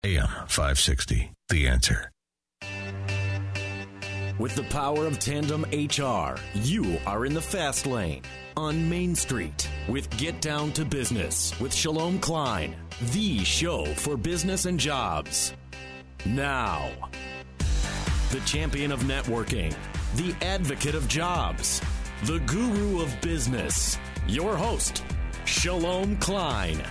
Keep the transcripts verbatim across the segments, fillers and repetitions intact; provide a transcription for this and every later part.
A M five sixty, The Answer. With the power of Tandem H R, you are in the fast lane on Main Street with Get Down to Business with Shalom Klein, the show for business and jobs. Now, the champion of networking, the advocate of jobs, the guru of business, your host, Shalom Klein.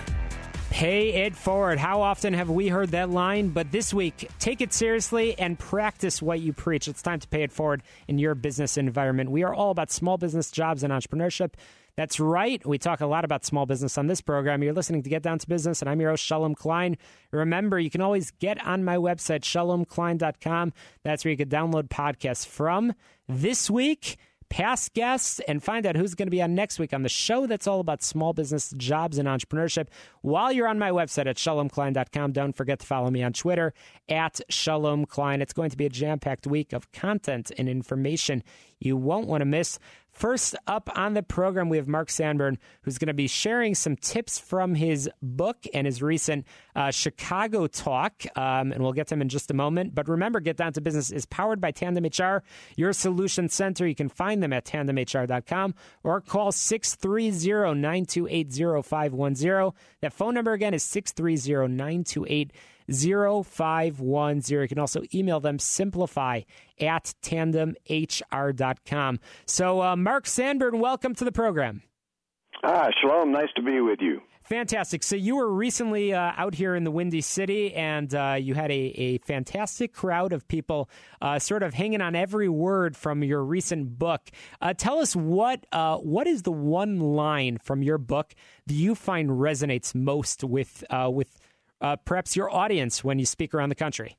Pay it forward. How often have we heard that line? But this week, take it seriously and practice what you preach. It's time to pay it forward in your business environment. We are all about small business, jobs, and entrepreneurship. That's right. We talk a lot about small business on this program. You're listening to Get Down to Business, and I'm your host, Shalom Klein. Remember, you can always get on my website, shalom klein dot com. That's where you can download podcasts from. This week, past guests, and find out who's going to be on next week on the show that's all about small business, jobs, and entrepreneurship. While you're on my website at shalom klein dot com, don't forget to follow me on Twitter at Shalom Klein. It's going to be a jam-packed week of content and information you won't want to miss. First up on the program, we have Mark Sanborn, who's going to be sharing some tips from his book and his recent uh, Chicago talk, um, and we'll get to him in just a moment. But remember, Get Down to Business is powered by Tandem H R, your solution center. You can find them at tandem h r dot com or call six three zero, nine two eight, zero five one zero. That phone number again is six three zero, nine two eight, zero five one zero. You can also email them, simplify at tandem h r dot com. So, uh, Mark Sanborn, welcome to the program. Ah, Shalom. Nice to be with you. Fantastic. So you were recently uh, out here in the Windy City, and uh, you had a, a fantastic crowd of people uh, sort of hanging on every word from your recent book. Uh, tell us what uh, what is the one line from your book that you find resonates most with uh, with uh, perhaps your audience when you speak around the country?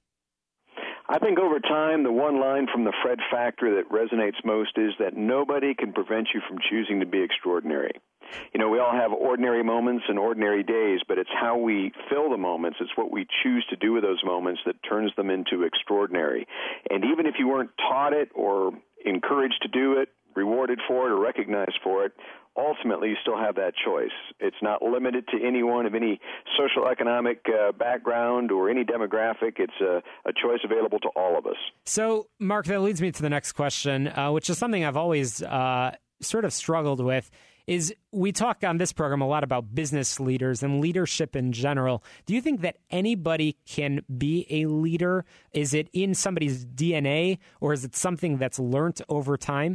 I think over time, the one line from the Fred Factor that resonates most is that nobody can prevent you from choosing to be extraordinary. You know, we all have ordinary moments and ordinary days, but it's how we fill the moments. It's what we choose to do with those moments that turns them into extraordinary. And even if you weren't taught it or encouraged to do it, rewarded for it or recognized for it, ultimately you still have that choice. It's not limited to anyone of any social economic uh, background or any demographic. It's a, a choice available to all of us. So, Mark, that leads me to the next question, uh, which is something I've always uh, sort of struggled with, is we talk on this program a lot about business leaders and leadership in general. Do you think that anybody can be a leader? Is it in somebody's D N A, or is it something that's learned over time?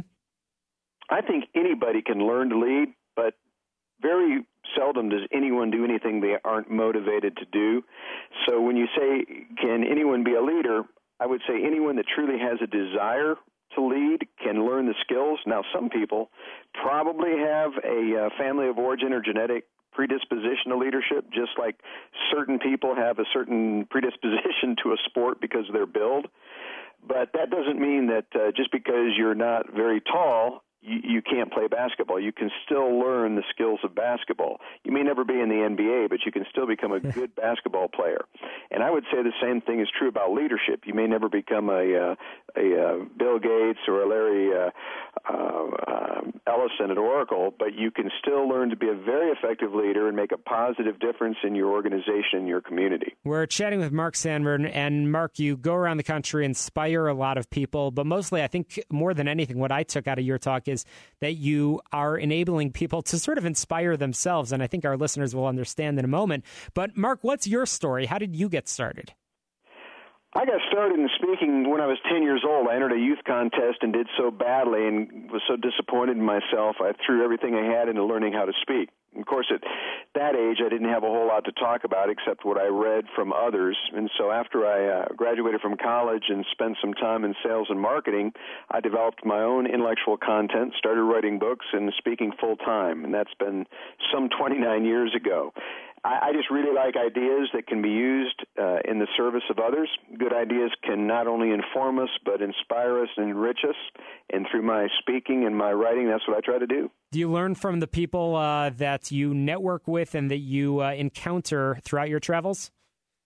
I think anybody can learn to lead, but very seldom does anyone do anything they aren't motivated to do. So when you say, can anyone be a leader, I would say anyone that truly has a desire to lead can learn the skills. Now, some people probably have a uh, family of origin or genetic predisposition to leadership, just like certain people have a certain predisposition to a sport because of their build. But that doesn't mean that uh, just because you're not very tall, You, you can't play basketball. You can still learn the skills of basketball. You may never be in the N B A, but you can still become a good basketball player. And I would say the same thing is true about leadership. You may never become a uh, a uh, Bill Gates or a Larry uh, uh, uh, Ellison at Oracle, but you can still learn to be a very effective leader and make a positive difference in your organization and your community. We're chatting with Mark Sanborn, and Mark, you go around the country, inspire a lot of people, but mostly I think more than anything what I took out of your talk is that you are enabling people to sort of inspire themselves, and I think our listeners will understand in a moment. But Mark, what's your story? How did you get started? I got started in speaking when I was ten years old. I entered a youth contest and did so badly and was so disappointed in myself, I threw everything I had into learning how to speak. Of course, at that age, I didn't have a whole lot to talk about except what I read from others. And so after I uh, graduated from college and spent some time in sales and marketing, I developed my own intellectual content, started writing books, and speaking full-time. And that's been some twenty-nine years ago. I, I just really like ideas that can be used uh, in the service of others. Good ideas can not only inform us, but inspire us and enrich us. And through my speaking and my writing, that's what I try to do. Do you learn from the people uh, that you network with and that you uh, encounter throughout your travels?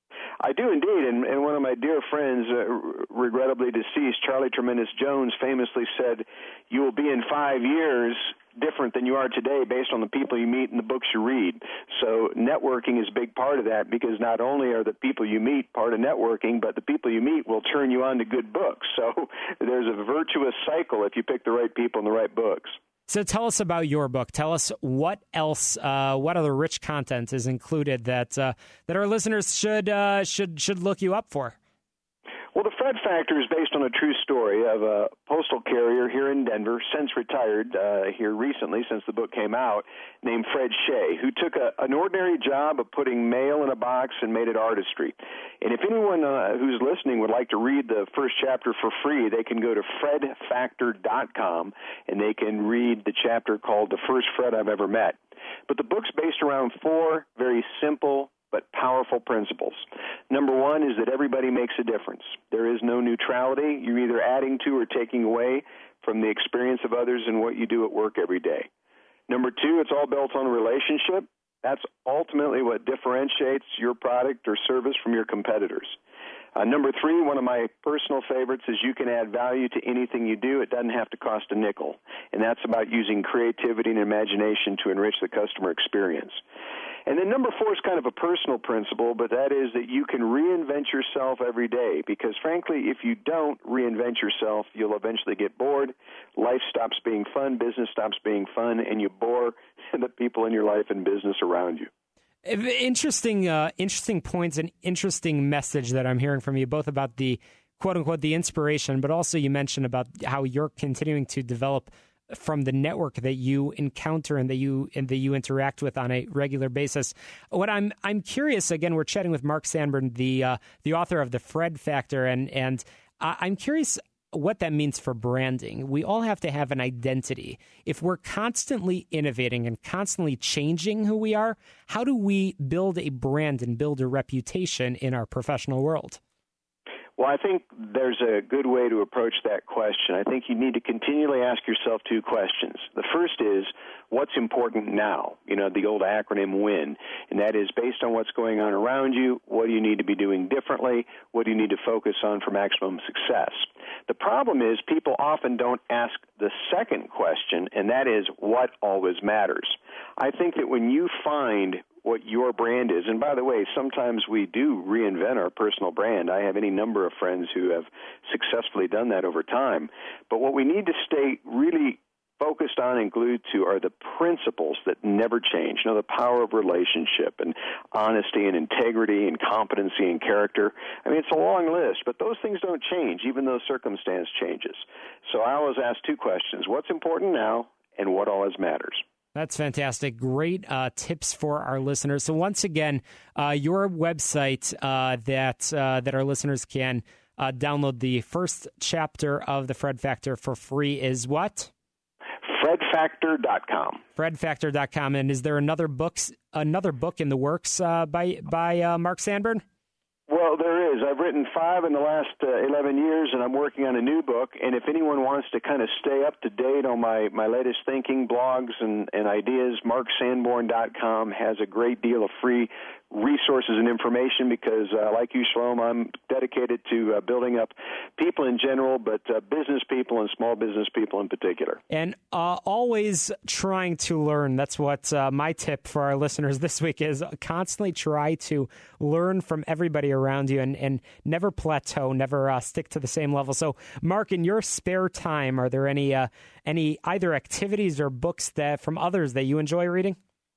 I do indeed, and, and one of my dear friends, uh, regrettably deceased, Charlie Tremendous Jones, famously said, "You will be in five years different than you are today based on the people you meet and the books you read." So networking is a big part of that, because not only are the people you meet part of networking, but the people you meet will turn you on to good books. So there's a virtuous cycle if you pick the right people and the right books. So tell us about your book. Tell us what else, uh, what other rich content is included that uh, that our listeners should uh, should should look you up for. Well, the Fred Factor is based on a true story of a postal carrier here in Denver, since retired uh, here recently, since the book came out, named Fred Shea, who took a, an ordinary job of putting mail in a box and made it artistry. And if anyone uh, who's listening would like to read the first chapter for free, they can go to fred factor dot com, and they can read the chapter called The First Fred I've Ever Met. But the book's based around four very simple but powerful principles. Number one is that everybody makes a difference. There is no neutrality. You're either adding to or taking away from the experience of others in what you do at work every day. Number two, it's all built on a relationship. That's ultimately what differentiates your product or service from your competitors. Uh, number three, one of my personal favorites, is you can add value to anything you do. It doesn't have to cost a nickel. And that's about using creativity and imagination to enrich the customer experience. And then number four is kind of a personal principle, but that is that you can reinvent yourself every day, because, frankly, if you don't reinvent yourself, you'll eventually get bored. Life stops being fun, business stops being fun, and you bore the people in your life and business around you. Interesting, uh, interesting points and interesting message that I'm hearing from you, both about the quote-unquote the inspiration, but also you mentioned about how you're continuing to develop from the network that you encounter and that you and that you interact with on a regular basis. What I'm I'm curious, again, we're chatting with Mark Sanborn, the uh, the author of The Fred Factor, and and I'm curious what that means for branding. We all have to have an identity. If we're constantly innovating and constantly changing who we are, how do we build a brand and build a reputation in our professional world? Well, I think there's a good way to approach that question. I think you need to continually ask yourself two questions. The first is, what's important now? You know, the old acronym WIN. And that is, based on what's going on around you, what do you need to be doing differently? What do you need to focus on for maximum success? The problem is people often don't ask the second question, and that is, what always matters? I think that when you find what your brand is, and by the way, sometimes we do reinvent our personal brand. I have any number of friends who have successfully done that over time. But what we need to stay really focused on and glued to are the principles that never change. You know, the power of relationship and honesty and integrity and competency and character. I mean, it's a long list, but those things don't change, even though circumstance changes. So I always ask two questions: what's important now, and what always matters? That's fantastic. Great uh, tips for our listeners. So once again, uh, your website uh, that uh, that our listeners can uh, download the first chapter of The Fred Factor for free is what? fred factor dot com. fred factor dot com. And is there another books another book in the works uh, by by uh, Mark Sanborn? Well, there is. I've written five in the last uh, eleven years, and I'm working on a new book. And if anyone wants to kind of stay up to date on my, my latest thinking, blogs, and, and ideas, mark sanborn dot com has a great deal of free resources and information because, uh, like you, Shalom, I'm dedicated to uh, building up people in general, but uh, business people and small business people in particular. And uh, always trying to learn. That's what uh, my tip for our listeners this week is: constantly try to learn from everybody around you and, and never plateau, never uh, stick to the same level. So, Mark, in your spare time, are there any uh, any either activities or books that from others that you enjoy reading?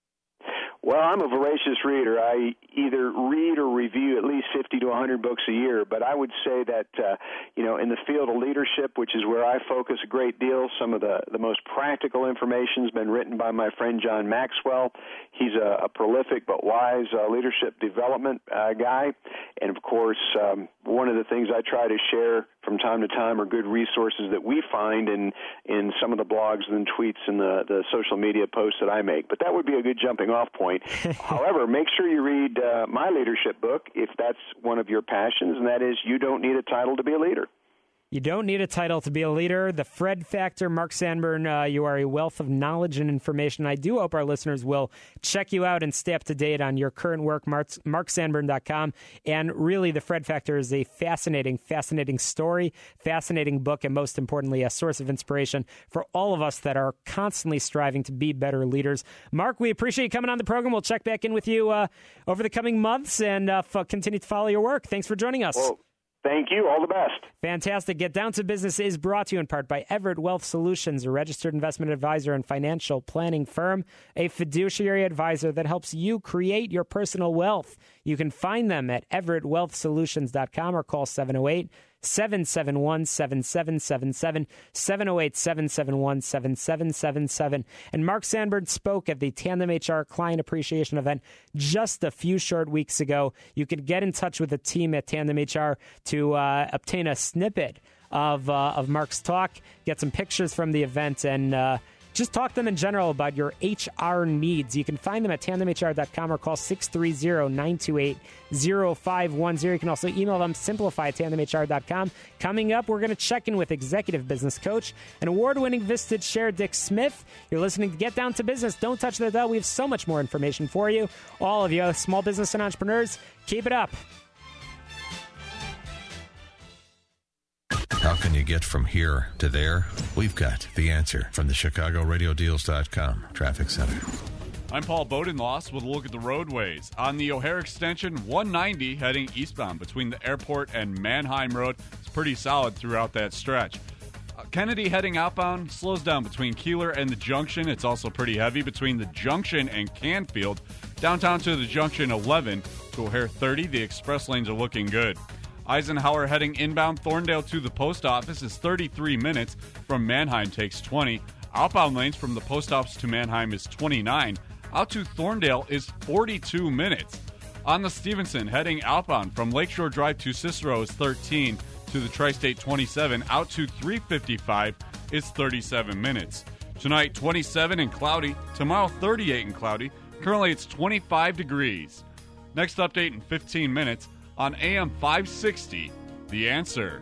Well, I'm a voracious reader. I either read or review at least fifty to one hundred books a year, but I would say that, uh, you know, in the field of leadership, which is where I focus a great deal, some of the, the most practical information has been written by my friend John Maxwell. He's a, a prolific but wise uh, leadership development uh, guy. And, of course, um, one of the things I try to share from time to time are good resources that we find in, in some of the blogs and tweets and the, the social media posts that I make. But that would be a good jumping off point. However, make sure you read uh, my leadership book if that's one of your passions, and that is You Don't Need a Title to Be a Leader. You don't need a title to be a leader. The Fred Factor, Mark Sanborn, uh, you are a wealth of knowledge and information. I do hope our listeners will check you out and stay up to date on your current work, mark sanborn dot com. And really, The Fred Factor is a fascinating, fascinating story, fascinating book, and most importantly, a source of inspiration for all of us that are constantly striving to be better leaders. Mark, we appreciate you coming on the program. We'll check back in with you uh, over the coming months and uh, f- continue to follow your work. Thanks for joining us. Well, thank you. All the best. Fantastic. Get Down to Business is brought to you in part by Everett Wealth Solutions, a registered investment advisor and financial planning firm, a fiduciary advisor that helps you create your personal wealth. You can find them at everett wealth solutions dot com or call seven oh eight, seven seven one, seven seven seven seven, seven oh eight, seven seven one, seven seven seven seven. And Mark Sanborn spoke at the Tandem H R Client Appreciation event just a few short weeks ago. You can get in touch with the team at Tandem H R to uh, obtain a snippet of uh, of Mark's talk, get some pictures from the event, and uh, just talk to them in general about your H R needs. You can find them at tandem h r dot com or call six three zero, nine two eight, zero five one zero. You can also email them, simplify at tandem h r dot com. Coming up, we're going to check in with executive business coach and award-winning Vistage Chair Dick Smith. You're listening to Get Down to Business. Don't touch the dial. We have so much more information for you. All of you small business and entrepreneurs, keep it up. How can you get from here to there? We've got the answer from the Chicago Radio Deals dot com Traffic Center. I'm Paul Bodenloss with a look at the roadways. On the O'Hare Extension, one ninety heading eastbound between the airport and Mannheim Road. It's pretty solid throughout that stretch. Uh, Kennedy heading outbound slows down between Keeler and the Junction. It's also pretty heavy between the Junction and Canfield. Downtown to the Junction eleven to O'Hare thirty. The express lanes are looking good. Eisenhower heading inbound Thorndale to the post office is thirty-three minutes. From Mannheim takes twenty. Outbound lanes from the post office to Mannheim is twenty-nine. Out to Thorndale is forty-two minutes. On the Stevenson heading outbound from Lakeshore Drive to Cicero is thirteen. To the Tri-State twenty-seven. Out to three fifty-five is thirty-seven minutes. Tonight twenty-seven and cloudy. Tomorrow thirty-eight and cloudy. Currently it's twenty-five degrees. Next update in fifteen minutes. On A M five sixty, The Answer.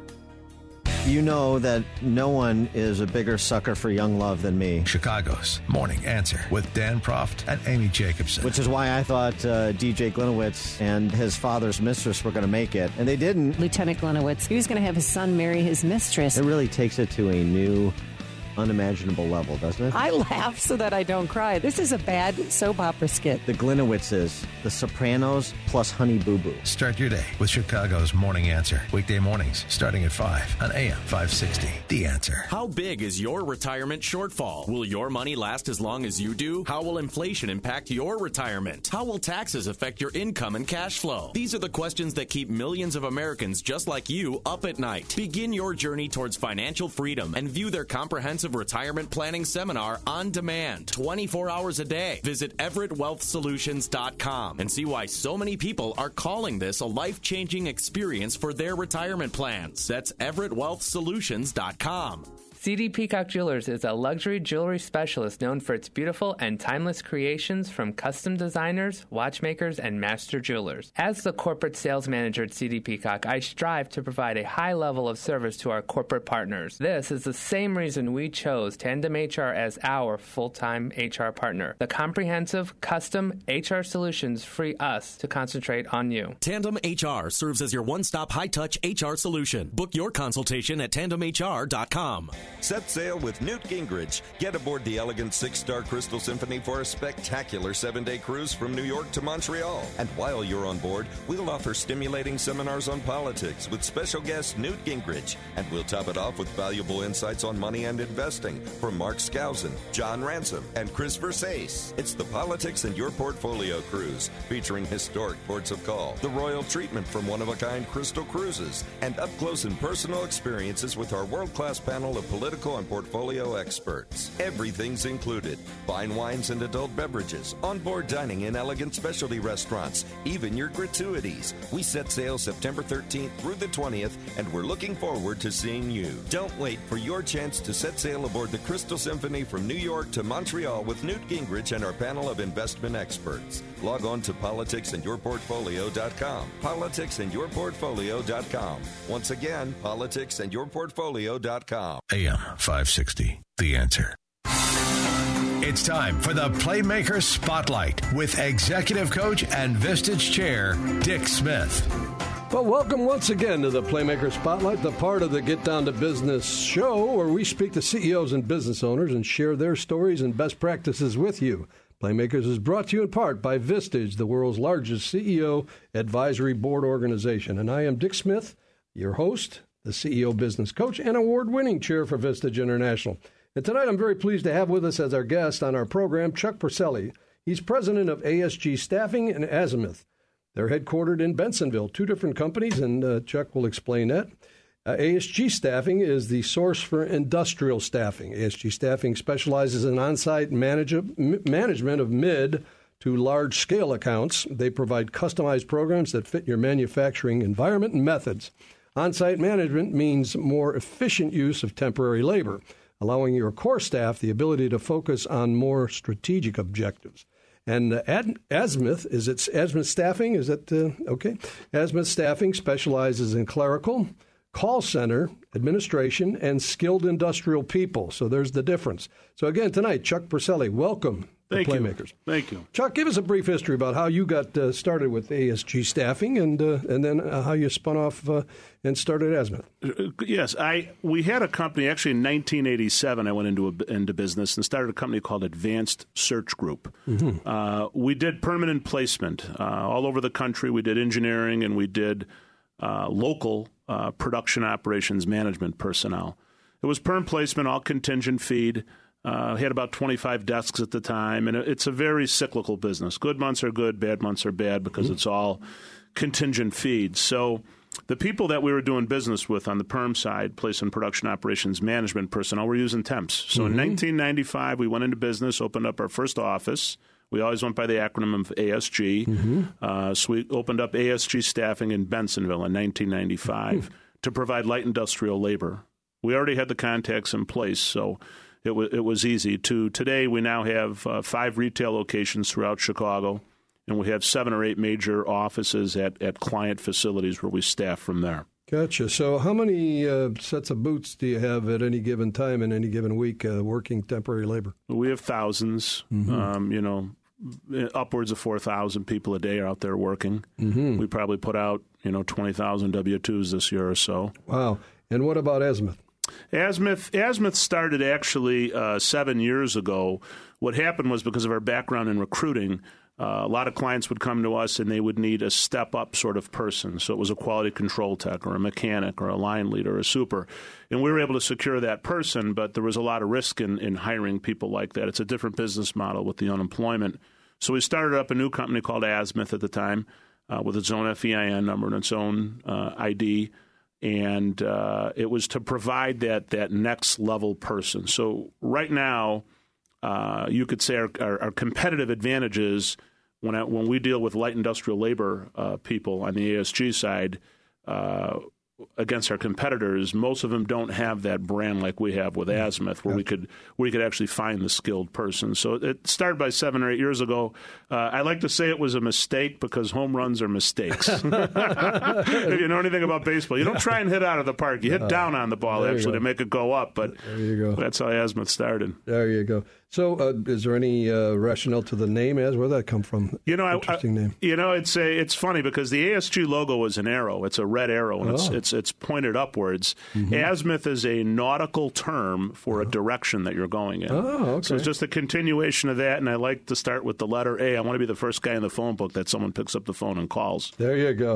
You know that no one is a bigger sucker for young love than me. Chicago's Morning Answer with Dan Proft and Amy Jacobson. Which is why I thought uh, D J Glenowitz and his father's mistress were going to make it, and they didn't. Lieutenant Glenowitz, he was going to have his son marry his mistress. It really takes it to a new, unimaginable level, doesn't it? I laugh so that I don't cry. This is a bad soap opera skit. The Glenowitzes, The Sopranos, plus Honey Boo Boo. Start your day with Chicago's Morning Answer. Weekday mornings starting at five on A M five sixty. The Answer. How big is your retirement shortfall? Will your money last as long as you do? How will inflation impact your retirement? How will taxes affect your income and cash flow? These are the questions that keep millions of Americans just like you up at night. Begin your journey towards financial freedom and view their comprehensive retirement planning seminar on demand, twenty-four hours a day. Visit everett wealth solutions dot com and see why so many people are calling this a life-changing experience for their retirement plans. That's everett wealth solutions dot com. C D Peacock Jewelers is a luxury jewelry specialist known for its beautiful and timeless creations from custom designers, watchmakers, and master jewelers. As the corporate sales manager at C D Peacock, I strive to provide a high level of service to our corporate partners. This is the same reason we chose Tandem H R as our full-time H R partner. The comprehensive, custom H R solutions free us to concentrate on you. Tandem H R serves as your one-stop high-touch H R solution. Book your consultation at tandem h r dot com. Set sail with Newt Gingrich. Get aboard the elegant six-star Crystal Symphony for a spectacular seven-day cruise from New York to Montreal. And while you're on board, we'll offer stimulating seminars on politics with special guest Newt Gingrich. And we'll top it off with valuable insights on money and investing from Mark Skousen, John Ransom, and Chris Versace. It's the Politics in Your Portfolio cruise, featuring historic ports of call, the royal treatment from one-of-a-kind Crystal Cruises, and up-close and personal experiences with our world-class panel of political and portfolio experts. Everything's included. Fine wines and adult beverages, onboard dining in elegant specialty restaurants, even your gratuities. We set sail September thirteenth through the twentieth, and we're looking forward to seeing you. Don't wait for your chance to set sail aboard the Crystal Symphony from New York to Montreal with Newt Gingrich and our panel of investment experts. Log on to politics and your portfolio dot com. politics and your portfolio dot com. Once again, politics and your portfolio dot com. A M five sixty, The Answer. It's time for the Playmaker Spotlight with Executive Coach and Vistage Chair, Dick Smith. Well, welcome once again to the Playmaker Spotlight, the part of the Get Down to Business show where we speak to C E Os and business owners and share their stories and best practices with you. Playmakers is brought to you in part by Vistage, the world's largest C E O advisory board organization. And I am Dick Smith, your host, the C E O business coach, and award-winning chair for Vistage International. And tonight I'm very pleased to have with us as our guest on our program, Chuck Purcelli. He's president of A S G Staffing and Azimuth. They're headquartered in Bensenville, two different companies, and uh, Chuck will explain that. Uh, A S G Staffing is the source for industrial staffing. A S G Staffing specializes in on-site manage- m- management of mid to large-scale accounts. They provide customized programs that fit your manufacturing environment and methods. On-site management means more efficient use of temporary labor, allowing your core staff the ability to focus on more strategic objectives. And uh, Ad- Azimuth, is it Azimuth Staffing? Is that uh, okay? Azimuth Staffing specializes in clerical, call center, administration, and skilled industrial people. So there's the difference. So again, tonight, Chuck Purcelli, welcome. Thank Playmakers. you. Thank you. Chuck, give us a brief history about how you got uh, started with A S G Staffing and uh, and then uh, how you spun off uh, and started Azimuth. Uh, yes, I we had a company, actually in nineteen eighty-seven, I went into a, into business and started a company called Advanced Search Group. Mm-hmm. Uh, we did permanent placement uh, all over the country. We did engineering and we did uh, local uh, production operations management personnel. It was perm placement, all contingent feed. Uh, had about twenty-five desks at the time, and it's a very cyclical business. Good months are good, bad months are bad because mm-hmm. it's all contingent feed. So the people that we were doing business with on the perm side, place and production operations management personnel, were using temps. So mm-hmm. in nineteen ninety-five, we went into business, opened up our first office. We always went by the acronym of A S G. Mm-hmm. Uh, so we opened up A S G Staffing in Bensenville in nineteen ninety-five mm-hmm. to provide light industrial labor. We already had the contacts in place, so It was it was easy. To today, we now have uh, five retail locations throughout Chicago, and we have seven or eight major offices at, at client facilities where we staff from there. Gotcha. So how many uh, sets of boots do you have at any given time in any given week uh, working temporary labor? We have thousands, mm-hmm. um, you know, upwards of four thousand people a day are out there working. Mm-hmm. We probably put out, you know, twenty thousand W two's this year or so. Wow. And what about Azimuth? Azimuth, Azimuth started actually uh, seven years ago. What happened was because of our background in recruiting, uh, a lot of clients would come to us and they would need a step-up sort of person. So it was a quality control tech or a mechanic or a line leader or a super. And we were able to secure that person, but there was a lot of risk in, in hiring people like that. It's a different business model with the unemployment. So we started up a new company called Azimuth at the time uh, with its own F E I N number and its own uh, I D. And uh, it was to provide that that next level person. So right now, uh, you could say our, our, our competitive advantages when I, when we deal with light industrial labor uh, people on the A S G side uh, against our competitors, most of them don't have that brand like we have with Azimuth, where yeah. we could where we could actually find the skilled person. So it started by seven or eight years ago. Uh, I like to say it was a mistake because home runs are mistakes. If you know anything about baseball, you don't try and hit out of the park. You hit uh, down on the ball actually to make it go up. But there you go. That's how Azimuth started. There you go. So, uh, is there any uh, rationale to the name? As where did that come from? You know, interesting I, I, name. You know, it's a, it's funny because the A S G logo is an arrow. It's a red arrow, and oh. it's it's it's pointed upwards. Mm-hmm. Azimuth is a nautical term for a direction that you're going in. Oh, okay. So it's just a continuation of that. And I like to start with the letter A. I want to be the first guy in the phone book that someone picks up the phone and calls. There you go.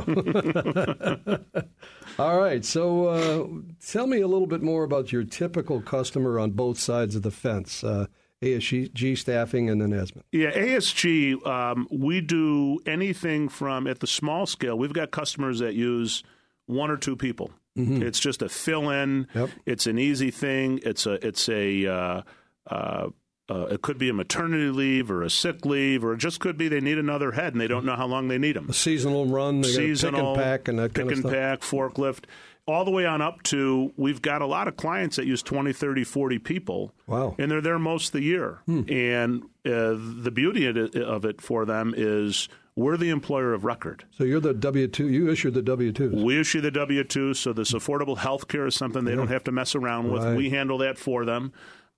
All right. So, uh, tell me a little bit more about your typical customer on both sides of the fence. Uh, A S G Staffing and then Azimuth. Yeah, A S G, um, we do anything from, at the small scale, we've got customers that use one or two people. Mm-hmm. It's just a fill-in. Yep. It's an easy thing. It's a, it's a uh, uh, Uh, it could be a maternity leave or a sick leave, or it just could be they need another head and they don't know how long they need them. A seasonal run, they seasonal, pick and pack and that kind pick of and stuff. pack, forklift, all the way on up to we've got a lot of clients that use twenty, thirty, forty people. Wow. And they're there most of the year. Hmm. And uh, the beauty of it for them is we're the employer of record. So you're the W two. You issue the W twos. We issue the W two, so this affordable health care is something they yeah. don't have to mess around with. Right. We handle that for them.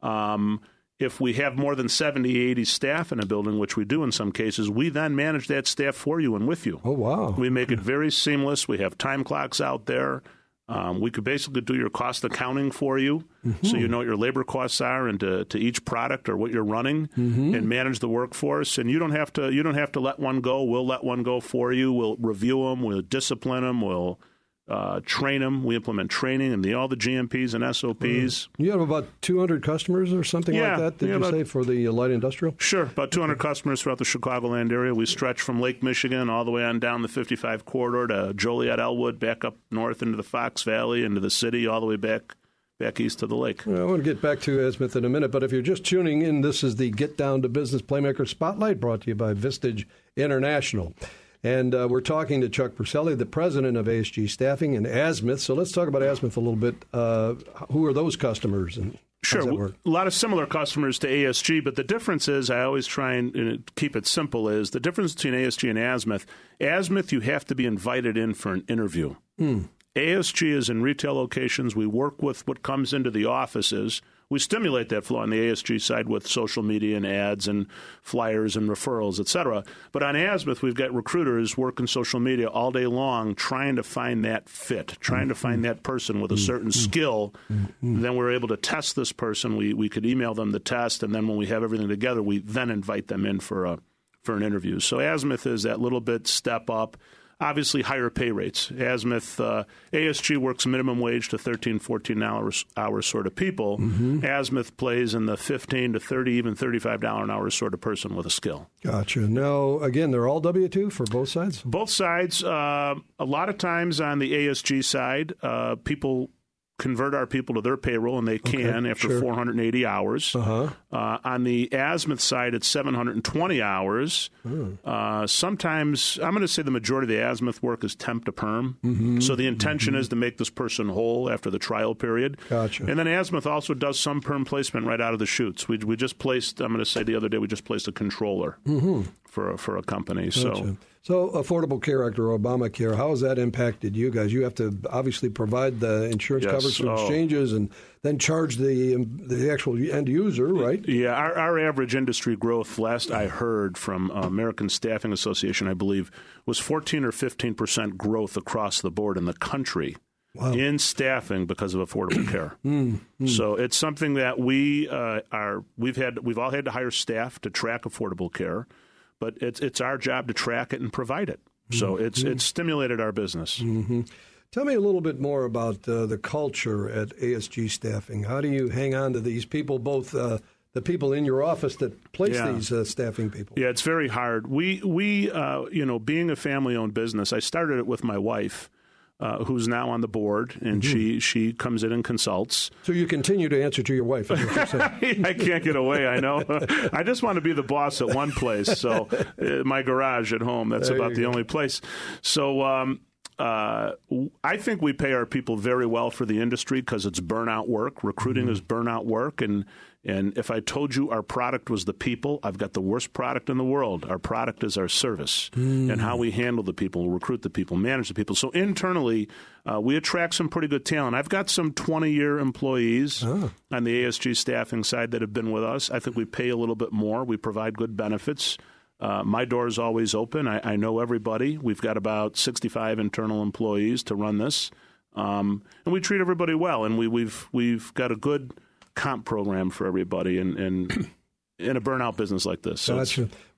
Um, if we have more than seventy, eighty staff in a building, which we do in some cases, we then manage that staff for you and with you. Oh, wow. We make it very seamless. We have time clocks out there. Um, we could basically do your cost accounting for you, mm-hmm. so you know what your labor costs are and to, to each product or what you're running, mm-hmm. and manage the workforce. And you don't have to you don't have to let one go. We'll let one go for you. We'll review them. We'll discipline them. We'll uh, train them. We implement training and the, all the G M Ps and S O Ps. Mm-hmm. You have about two hundred customers or something yeah, like that, did yeah, you about, say, for the light industrial? Sure, about two hundred customers throughout the Chicagoland area. We stretch from Lake Michigan all the way on down the fifty-five corridor to Joliet, Elwood, back up north into the Fox Valley, into the city, all the way back back east to the lake. Well, I want to get back to Azimuth in a minute, but if you're just tuning in, this is the Get Down to Business Playmaker Spotlight, brought to you by Vistage International. And uh, we're talking to Chuck Purcelli, the president of A S G Staffing and Azimuth. So let's talk about Azimuth a little bit. Uh, who are those customers? And Sure. A lot of similar customers to A S G, but the difference is, I always try and keep it simple, is the difference between A S G and Azimuth. Azimuth, you have to be invited in for an interview. Hmm. A S G is in retail locations. We work with what comes into the offices. We stimulate that flow on the A S G side with social media and ads and flyers and referrals, et cetera. But on Azimuth, we've got recruiters working social media all day long trying to find that fit, trying to find that person with a certain skill. Then we're able to test this person. We we could email them the test, and then when we have everything together, we then invite them in for a for an interview. So Azimuth is that little bit step up. Obviously, higher pay rates. Azimuth, uh, A S G works minimum wage to thirteen, fourteen hours, hours sort of people. Mm-hmm. Azimuth plays in the fifteen to thirty, even thirty-five dollars an hour sort of person with a skill. Gotcha. Now, again, they're all W two for both sides? Both sides. Uh, a lot of times on the A S G side, uh, people convert our people to their payroll, and they can okay, after sure. four hundred eighty hours. Uh-huh. Uh, on the Azimuth side, it's seven hundred twenty hours. Mm. Uh, sometimes, I'm going to say the majority of the Azimuth work is temp to perm. Mm-hmm. So the intention mm-hmm. is to make this person whole after the trial period. Gotcha. And then Azimuth also does some perm placement right out of the chutes. We we just placed, I'm going to say the other day, we just placed a controller mm-hmm. for, a, for a company. Gotcha. So. So, Affordable Care Act or Obamacare, how has that impacted you guys? You have to obviously provide the insurance yes. coverage for oh. exchanges and then charge the um, the actual end user, right? Yeah, our, our average industry growth, last I heard from uh, American Staffing Association, I believe, was fourteen or fifteen percent growth across the board in the country. Wow. In staffing because of affordable care. mm, mm. So it's something that we uh, are we've had we've all had to hire staff to track affordable care. But it's it's our job to track it and provide it. So mm-hmm. it's it's stimulated our business. Mm-hmm. Tell me a little bit more about uh, the culture at A S G Staffing. How do you hang on to these people, both uh, the people in your office that place yeah. these uh, staffing people? Yeah, it's very hard. We, we uh, you know, being a family-owned business, I started it with my wife. Uh, who's now on the board, and mm-hmm. she, she comes in and consults. So you continue to answer to your wife, is what you're saying. I can't get away, I know. I just want to be the boss at one place, so uh, my garage at home, that's there about the go. only place. So um, uh, I think we pay our people very well for the industry because it's burnout work. Recruiting mm-hmm. is burnout work, and And if I told you our product was the people, I've got the worst product in the world. Our product is our service mm. and how we handle the people, recruit the people, manage the people. So internally, uh, we attract some pretty good talent. I've got some twenty-year employees oh. on the A S G staffing side that have been with us. I think we pay a little bit more. We provide good benefits. Uh, my door is always open. I, I know everybody. We've got about sixty-five internal employees to run this. Um, and we treat everybody well. And we, we've we've got a good comp program for everybody in, in, in a burnout business like this. So gotcha.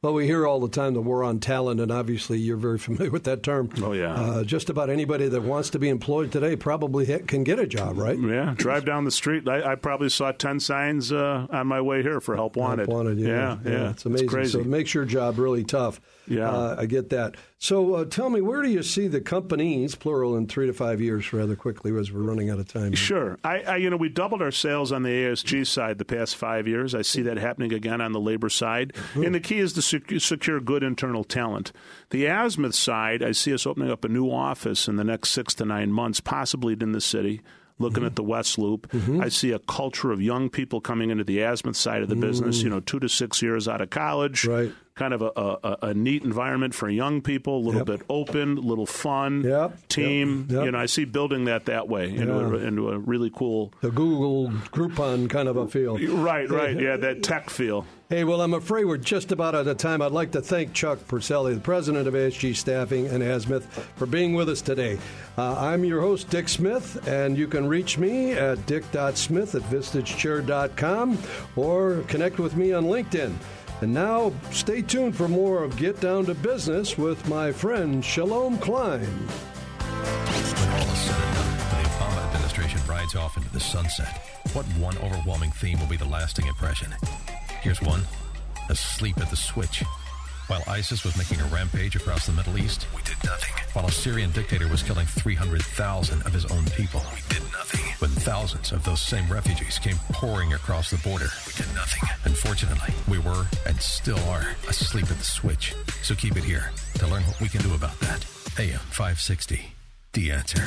Well, we hear all the time the war on talent, and obviously you're very familiar with that term. Oh, yeah. Uh, just about anybody that wants to be employed today probably ha- can get a job, right? Yeah. Drive down the street. I, I probably saw ten signs uh, on my way here for help wanted. Help wanted, yeah. Yeah, yeah. yeah. It's amazing. It's crazy. So it makes your job really tough. Yeah. Uh, I get that. So uh, tell me, where do you see the companies, plural, in three to five years rather quickly as we're running out of time? Sure. I, I, you know, we doubled our sales on the A S G side the past five years. I see that happening again on the labor side. Mm-hmm. And the key is to sec- secure good internal talent. The Azimuth side, I see us opening up a new office in the next six to nine months, possibly in the city. Looking mm-hmm. at the West Loop, mm-hmm. I see a culture of young people coming into the Azimuth side of the mm-hmm. business, you know, two to six years out of college, right. kind of a, a, a neat environment for young people, a little yep. bit open, a little fun, yep. team. Yep. Yep. You know, I see building that that way into, yeah. a, into a really cool... The Google Groupon kind of a feel. Right, right, yeah, that tech feel. Hey, well, I'm afraid we're just about out of time. I'd like to thank Chuck Purcelli, the president of A S G Staffing and Azimuth, for being with us today. Uh, I'm your host, Dick Smith, and you can reach me at dick dot smith at vistage chair dot com or connect with me on LinkedIn. And now, stay tuned for more of Get Down to Business with my friend Shalom Klein. When all is said and done, the Obama administration rides off into the sunset, what one overwhelming theme will be the lasting impression? Here's one: asleep at the switch. While ISIS was making a rampage across the Middle East, we did nothing. While a Syrian dictator was killing three hundred thousand of his own people, we did nothing. When thousands of those same refugees came pouring across the border, we did nothing. Unfortunately, we were, and still are, asleep at the switch. So keep it here to learn what we can do about that. A M five sixty, The Answer.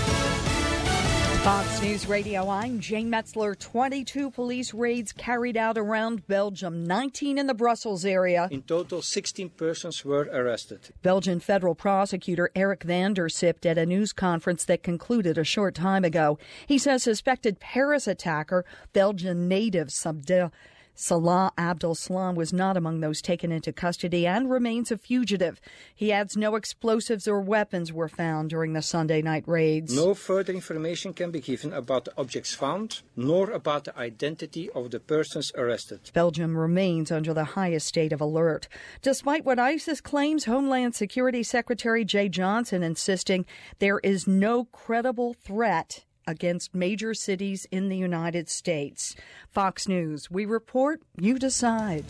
Fox News Radio, I'm Jane Metzler. twenty-two police raids carried out around Belgium, nineteen in the Brussels area. In total, sixteen persons were arrested. Belgian federal prosecutor Eric van der Sipt at a news conference that concluded a short time ago. He says suspected Paris attacker, Belgian native Sabdel Salah Abdel Salam, was not among those taken into custody and remains a fugitive. He adds no explosives or weapons were found during the Sunday night raids. No further information can be given about the objects found, nor about the identity of the persons arrested. Belgium remains under the highest state of alert. Despite what ISIS claims, Homeland Security Secretary Jay Johnson insisting there is no credible threat against major cities in the United States. Fox News, we report, you decide.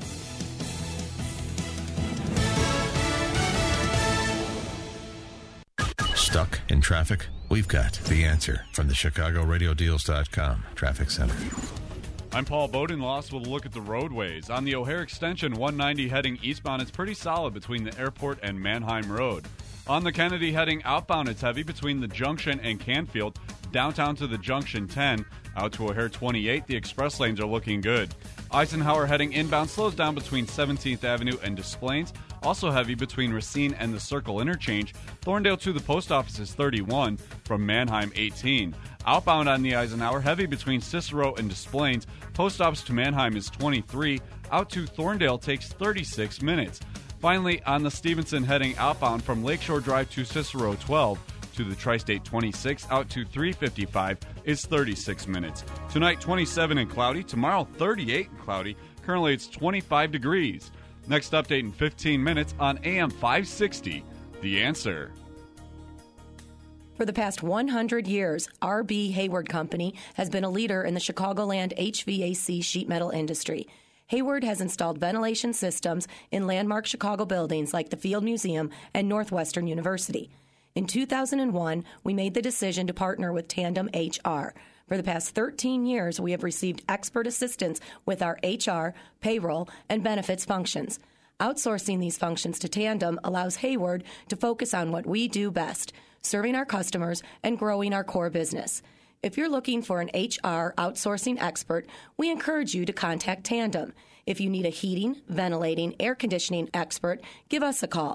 Stuck in traffic? We've got the answer from the Chicago Radio Deals dot com Traffic Center. I'm Paul Bodenloss with a look at the roadways. On the O'Hare Extension, one ninety heading eastbound, it's pretty solid between the airport and Mannheim Road. On the Kennedy heading outbound, it's heavy between the junction and Canfield. Downtown to the junction ten, out to O'Hare twenty-eight, the express lanes are looking good. Eisenhower heading inbound slows down between seventeenth Avenue and Des Plaines. Also heavy between Racine and the Circle interchange. Thorndale to the post office is thirty-one, from Mannheim eighteen. Outbound on the Eisenhower, heavy between Cicero and Des Plaines. Post office to Mannheim is twenty-three. Out to Thorndale takes thirty-six minutes. Finally, on the Stevenson heading outbound from Lakeshore Drive to Cicero twelve, to the Tri-State twenty-six, out to three fifty-five is thirty-six minutes. Tonight, twenty-seven and cloudy. Tomorrow, thirty-eight and cloudy. Currently, it's twenty-five degrees. Next update in fifteen minutes on A M five sixty, The Answer. For the past one hundred years, R B Hayward Company has been a leader in the Chicagoland H V A C sheet metal industry. Hayward has installed ventilation systems in landmark Chicago buildings like the Field Museum and Northwestern University. In two thousand one, we made the decision to partner with Tandem H R. For the past thirteen years, we have received expert assistance with our H R, payroll, and benefits functions. Outsourcing these functions to Tandem allows Hayward to focus on what we do best, serving our customers and growing our core business. If you're looking for an H R outsourcing expert, we encourage you to contact Tandem. If you need a heating, ventilating, air conditioning expert, give us a call.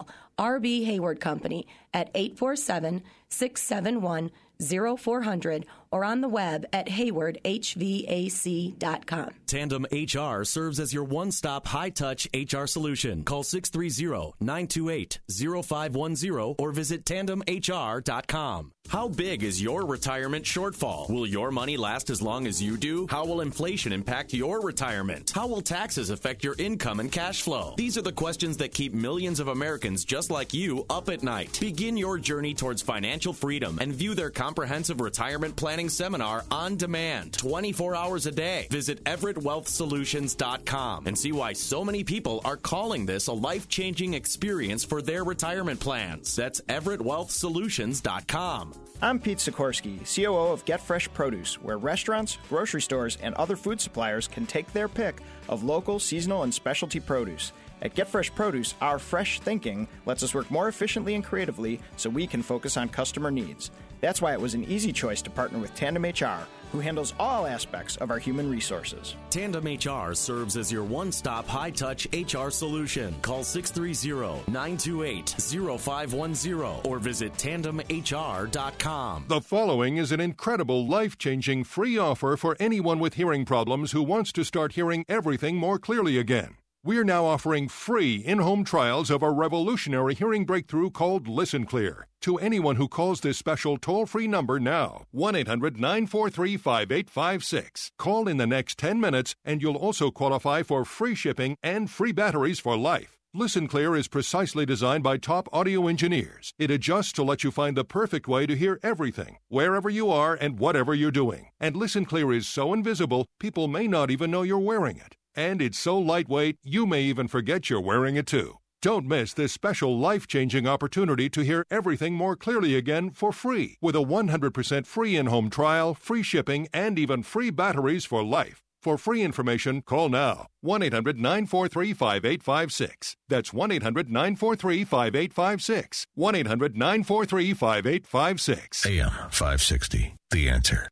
R B. Hayward Company at eight four seven, six seven one, zero four zero zero or on the web at hayward h v a c dot com. Tandem H R serves as your one-stop high-touch H R solution. Call six three zero, nine two eight, zero five one zero or visit tandem h r dot com. How big is your retirement shortfall? Will your money last as long as you do? How will inflation impact your retirement? How will taxes affect your income and cash flow? These are the questions that keep millions of Americans just like you up at night. Begin your journey towards financial freedom and view their comprehensive retirement planning seminar on demand, twenty-four hours a day. Visit everett wealth solutions dot com and see why so many people are calling this a life-changing experience for their retirement plans. That's everett wealth solutions dot com. I'm Pete Sikorsky, C O O of Get Fresh Produce, where restaurants, grocery stores, and other food suppliers can take their pick of local, seasonal, and specialty produce. At Get Fresh Produce, our fresh thinking lets us work more efficiently and creatively so we can focus on customer needs. That's why it was an easy choice to partner with Tandem H R, who handles all aspects of our human resources. Tandem H R serves as your one-stop high-touch H R solution. Call six three zero, nine two eight, zero five one zero or visit tandem h r dot com. The following is an incredible, life-changing free offer for anyone with hearing problems who wants to start hearing everything more clearly again. We're now offering free in-home trials of a revolutionary hearing breakthrough called Listen Clear to anyone who calls this special toll-free number now, one eight hundred, nine four three, five eight five six. Call in the next ten minutes and you'll also qualify for free shipping and free batteries for life. Listen Clear is precisely designed by top audio engineers. It adjusts to let you find the perfect way to hear everything, wherever you are and whatever you're doing. And Listen Clear is so invisible, people may not even know you're wearing it. And it's so lightweight, you may even forget you're wearing it too. Don't miss this special life-changing opportunity to hear everything more clearly again for free with a one hundred percent free in-home trial, free shipping, and even free batteries for life. For free information, call now, one eight hundred, nine four three, five eight five six. That's one eight hundred, nine four three, five eight five six. one eight hundred, nine four three, five eight five six. A M five sixty, The Answer.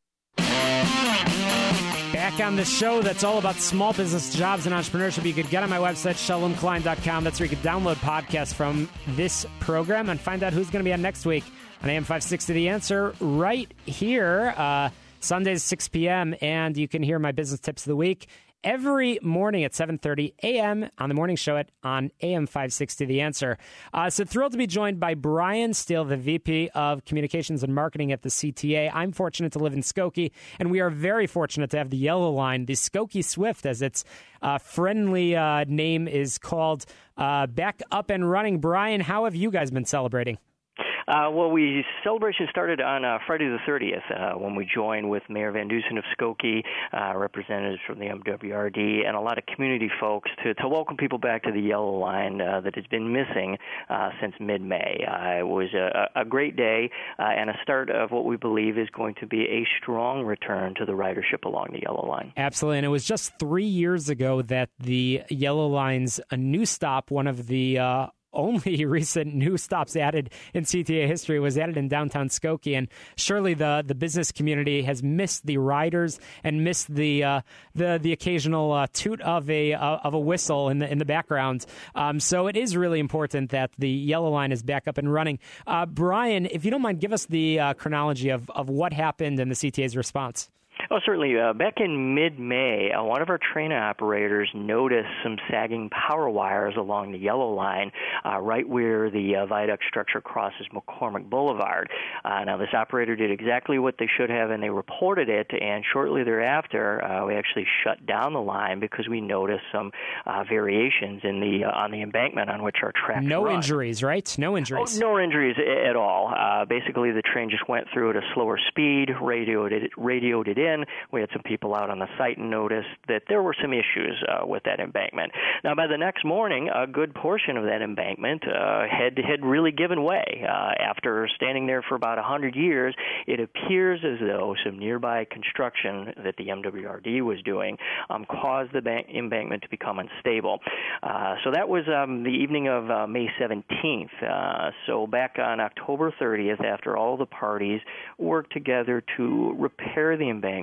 Back on the show that's all about small business, jobs, and entrepreneurship. You could get on my website, shalom klein dot com. That's where you could download podcasts from this program and find out who's going to be on next week on A M five sixty The Answer right here, uh, Sundays, six p.m. And you can hear my business tips of the week every morning at seven thirty a.m. on the morning show at on A M five sixty The Answer. Uh, so thrilled to be joined by Brian Steele, the V P of Communications and Marketing at the C T A. I'm fortunate to live in Skokie, and we are very fortunate to have the Yellow Line, the Skokie Swift, as its uh, friendly uh, name is called, uh, back up and running. Brian, how have you guys been celebrating? Uh, well, we celebration started on uh, Friday the thirtieth uh, when we joined with Mayor Van Dusen of Skokie, uh, representatives from the M W R D, and a lot of community folks to, to welcome people back to the Yellow Line uh, that has been missing uh, since mid-May. Uh, it was a, a great day uh, and a start of what we believe is going to be a strong return to the ridership along the Yellow Line. Absolutely, and it was just three years ago that the Yellow Line's a new stop, one of the uh, only recent new stops added in C T A history, was added in downtown Skokie, and surely the, the business community has missed the riders and missed the uh, the the occasional uh, toot of a uh, of a whistle in the in the background. Um, so it is really important that the Yellow Line is back up and running. Uh, Brian, if you don't mind, give us the uh, chronology of of what happened and the C T A's response. Oh, certainly. Uh, back in mid-May, uh, one of our train operators noticed some sagging power wires along the Yellow Line, uh, right where the uh, viaduct structure crosses McCormick Boulevard. Uh, now, this operator did exactly what they should have, and they reported it, and shortly thereafter, uh, we actually shut down the line because we noticed some uh, variations in the uh, on the embankment on which our tracks No run. injuries, right? No injuries. Oh, no injuries at all. Uh, basically, the train just went through at a slower speed, radioed it, radioed it in. We had some people out on the site and noticed that there were some issues uh, with that embankment. Now, by the next morning, a good portion of that embankment uh, had had really given way. Uh, after standing there for about one hundred years, it appears as though some nearby construction that the M W R D was doing um, caused the bank- embankment to become unstable. Uh, so that was um, the evening of uh, May seventeenth. Uh, so back on October thirtieth, after all the parties worked together to repair the embankment,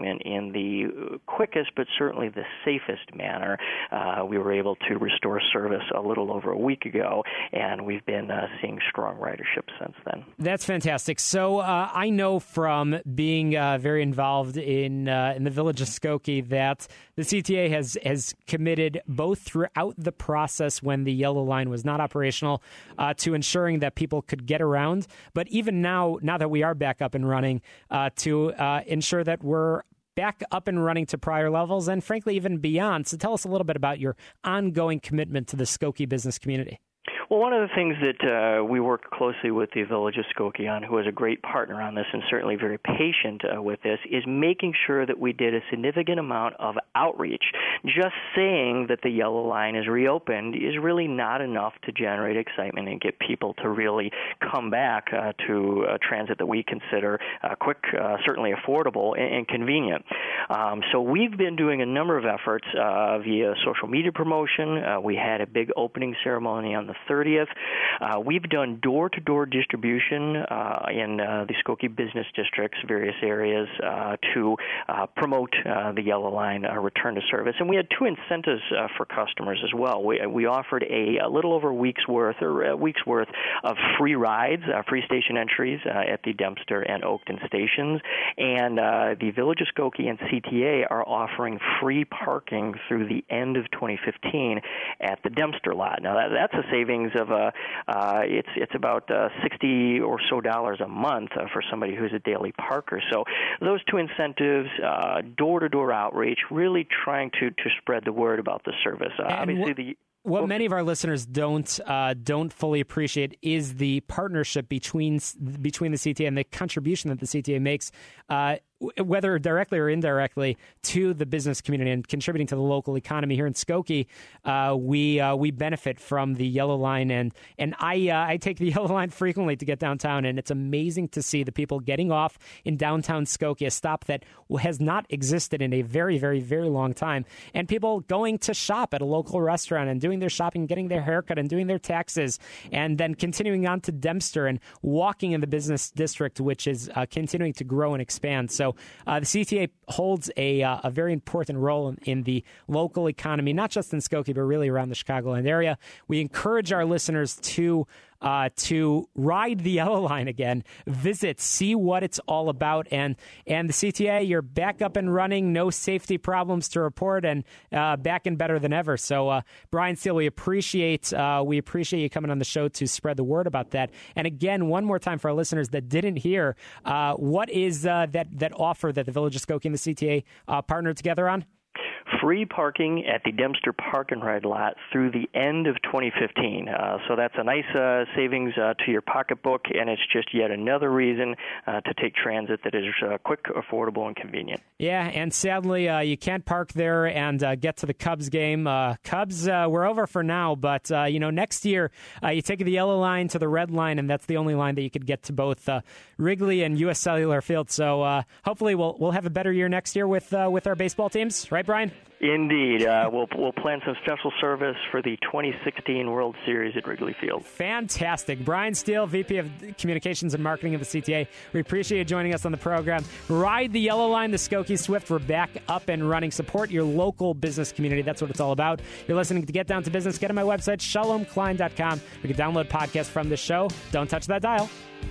excitement in the quickest but certainly the safest manner. Uh, we were able to restore service a little over a week ago, and we've been uh, seeing strong ridership since then. That's fantastic. So uh, I know from being uh, very involved in uh, in the village of Skokie that the C T A has has committed both throughout the process when the yellow line was not operational uh, to ensuring that people could get around, but even now, now that we are back up and running, uh, to uh, ensure that we're back up and running to prior levels and frankly even beyond. So tell us a little bit about your ongoing commitment to the Skokie business community. Well, one of the things that uh, we work closely with the Village of Skokie on, who is a great partner on this and certainly very patient uh, with this, is making sure that we did a significant amount of outreach. Just saying that the yellow line is reopened is really not enough to generate excitement and get people to really come back uh, to uh, transit that we consider uh, quick, uh, certainly affordable, and, and convenient. Um, so we've been doing a number of efforts uh, via social media promotion. Uh, we had a big opening ceremony on the thirtieth. Uh, we've done door-to-door distribution uh, in uh, the Skokie business districts, various areas, uh, to uh, promote uh, the yellow line uh, return to service. And we had two incentives uh, for customers as well. We, we offered a, a little over a week's worth or a week's worth of free rides, uh, free station entries uh, at the Dempster and Oakton stations. And uh, the Village of Skokie and C T A are offering free parking through the end of twenty fifteen at the Dempster lot. Now, that, that's a savings of uh, uh, it's it's about uh, sixty or so dollars a month uh, for somebody who's a daily parker. So those two incentives, uh, door-to-door outreach, really trying to, to spread the word about the service. Uh, obviously, wh- the What many of our listeners don't uh, don't fully appreciate is the partnership between between the C T A and the contribution that the C T A makes, uh, whether directly or indirectly, to the business community and contributing to the local economy here in Skokie. Uh, we uh, we benefit from the yellow line, and and I uh, I take the yellow line frequently to get downtown, and it's amazing to see the people getting off in downtown Skokie, a stop that has not existed in a very very very long time, and people going to shop at a local restaurant and doing their shopping, getting their haircut, and doing their taxes, and then continuing on to Dempster and walking in the business district, which is uh, continuing to grow and expand. So uh, the C T A holds a uh, a very important role in, in the local economy, not just in Skokie, but really around the Chicagoland area. We encourage our listeners to Uh, to ride the yellow line again, visit, see what it's all about, and and the C T A, you're back up and running, no safety problems to report, and uh, back and better than ever. So, uh, Brian Steele, we appreciate uh, we appreciate you coming on the show to spread the word about that. And again, one more time for our listeners that didn't hear, uh, what is uh, that that offer that the Village of Skokie and the C T A uh, partnered together on? Free parking at the Dempster Park and Ride lot through the end of twenty fifteen. Uh, so that's a nice uh, savings uh, to your pocketbook, and it's just yet another reason uh, to take transit that is uh, quick, affordable, and convenient. Yeah, and sadly, uh, you can't park there and uh, get to the Cubs game. Uh, Cubs, uh, we're over for now, but uh, you know, next year uh, you take the yellow line to the red line, and that's the only line that you could get to both uh, Wrigley and U S Cellular Field. So uh, hopefully, we'll we'll have a better year next year with uh, with our baseball teams, right, Brian? Indeed. Uh, we'll we'll plan some special service for the twenty sixteen World Series at Wrigley Field. Fantastic. Brian Steele, V P of Communications and Marketing of the C T A. We appreciate you joining us on the program. Ride the yellow line, the Skokie Swift. We're back up and running. Support your local business community. That's what it's all about. You're listening to Get Down to Business. Get on my website, shalom klein dot com. You can download podcasts from the show. Don't touch that dial.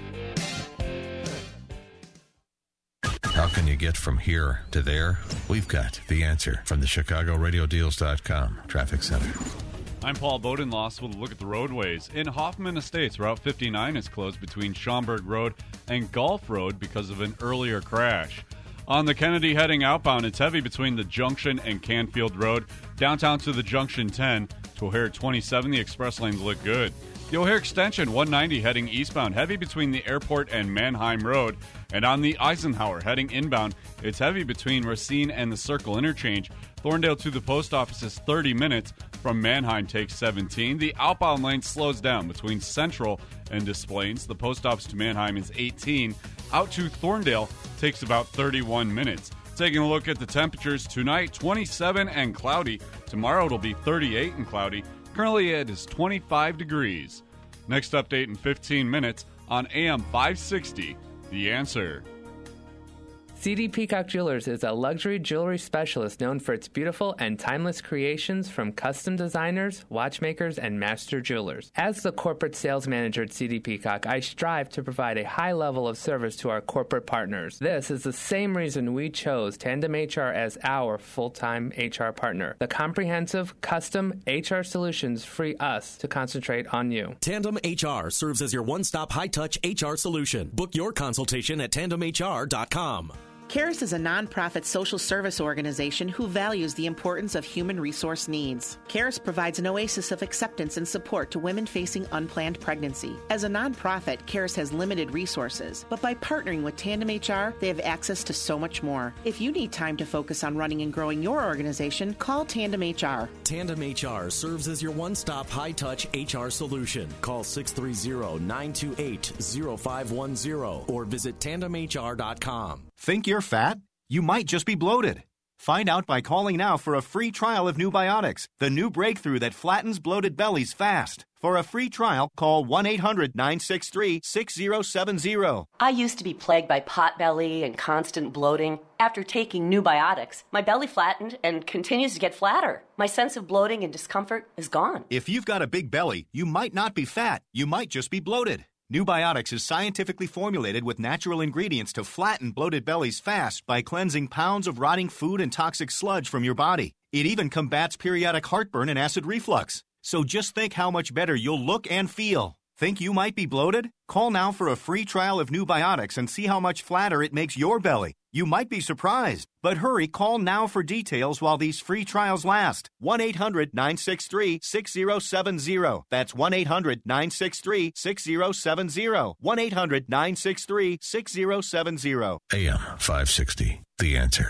How can you get from here to there? We've got the answer from the Chicago Radio Deals dot com Traffic Center. I'm Paul Bodenloss with a look at the roadways. In Hoffman Estates, Route fifty-nine is closed between Schaumburg Road and Gulf Road because of an earlier crash. On the Kennedy heading outbound, it's heavy between the Junction and Canfield Road. Downtown to the Junction ten. To O'Hare twenty-seven, the express lanes look good. The O'Hare Extension one ninety heading eastbound, heavy between the airport and Mannheim Road. And on the Eisenhower heading inbound, it's heavy between Racine and the Circle Interchange. Thorndale to the post office is thirty minutes. From Mannheim takes seventeen. The outbound lane slows down between Central and Des Plaines. The post office to Mannheim is eighteen. Out to Thorndale takes about thirty-one minutes. Taking a look at the temperatures tonight, twenty-seven and cloudy. Tomorrow it'll be thirty-eight and cloudy. Currently it is twenty-five degrees. Next update in fifteen minutes on A M five sixty, The Answer. C D Peacock Jewelers is a luxury jewelry specialist known for its beautiful and timeless creations from custom designers, watchmakers, and master jewelers. As the corporate sales manager at C D Peacock, I strive to provide a high level of service to our corporate partners. This is the same reason we chose Tandem H R as our full-time H R partner. The comprehensive, custom H R solutions free us to concentrate on you. Tandem H R serves as your one-stop high-touch H R solution. Book your consultation at tandem h r dot com. CARES is a nonprofit social service organization who values the importance of human resource needs. CARES provides an oasis of acceptance and support to women facing unplanned pregnancy. As a nonprofit, CARES has limited resources, but by partnering with Tandem H R, they have access to so much more. If you need time to focus on running and growing your organization, call Tandem H R. Tandem H R serves as your one-stop high-touch H R solution. Call six three zero, nine two eight, zero five one zero or visit tandem h r dot com. Think you're fat? You might just be bloated. Find out by calling now for a free trial of Nubiotics, the new breakthrough that flattens bloated bellies fast. For a free trial, call one eight hundred, nine six three, six zero seven zero. I used to be plagued by pot belly and constant bloating. After taking Nubiotics, my belly flattened and continues to get flatter. My sense of bloating and discomfort is gone. If you've got a big belly, you might not be fat. You might just be bloated. Nubiotics is scientifically formulated with natural ingredients to flatten bloated bellies fast by cleansing pounds of rotting food and toxic sludge from your body. It even combats periodic heartburn and acid reflux. So just think how much better you'll look and feel. Think you might be bloated? Call now for a free trial of Nubiotics and see how much flatter it makes your belly. You might be surprised. But hurry, call now for details while these free trials last. one eight hundred, nine six three, six zero seven zero. That's one eight hundred, nine six three, six zero seven zero. one eight hundred, nine six three, six zero seven zero. A M five sixty, The Answer.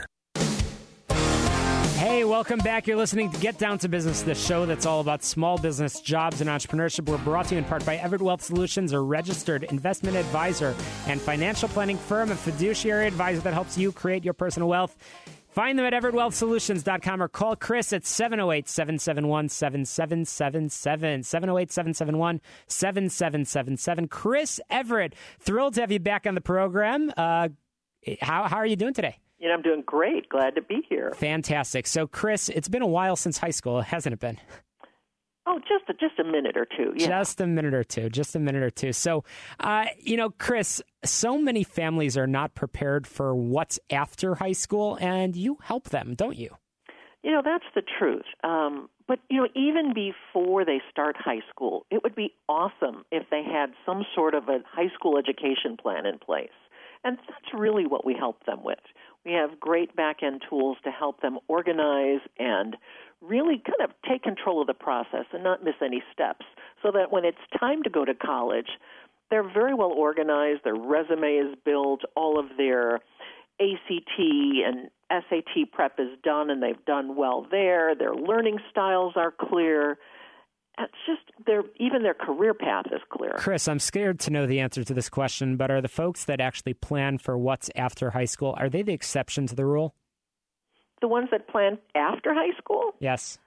Hey, welcome back. You're listening to Get Down to Business, the show that's all about small business, jobs, and entrepreneurship. We're brought to you in part by Everett Wealth Solutions, a registered investment advisor and financial planning firm, a fiduciary advisor that helps you create your personal wealth. Find them at everett wealth solutions dot com or call Chris at seven oh eight, seven seven one, seven seven seven seven, seven oh eight, seven seven one, seven seven seven seven. Chris Everett, thrilled to have you back on the program. Uh, how, how are you doing today? You know, I'm doing great. Glad to be here. Fantastic. So, Chris, it's been a while since high school, hasn't it been? Oh, just a, just a minute or two. Yeah. Just a minute or two. Just a minute or two. So, uh, you know, Chris, so many families are not prepared for what's after high school, and you help them, don't you? You know, that's the truth. Um, but, you know, even before they start high school, it would be awesome if they had some sort of a high school education plan in place. And that's really what we help them with. We have great back-end tools to help them organize and really kind of take control of the process and not miss any steps so that when it's time to go to college, they're very well organized, their resume is built, all of their A C T and S A T prep is done and they've done well there, their learning styles are clear. It's just their even their career path is clear. Chris, I'm scared to know the answer to this question, but are the folks that actually plan for what's after high school, are they the exception to the rule? The ones that plan after high school? Yes.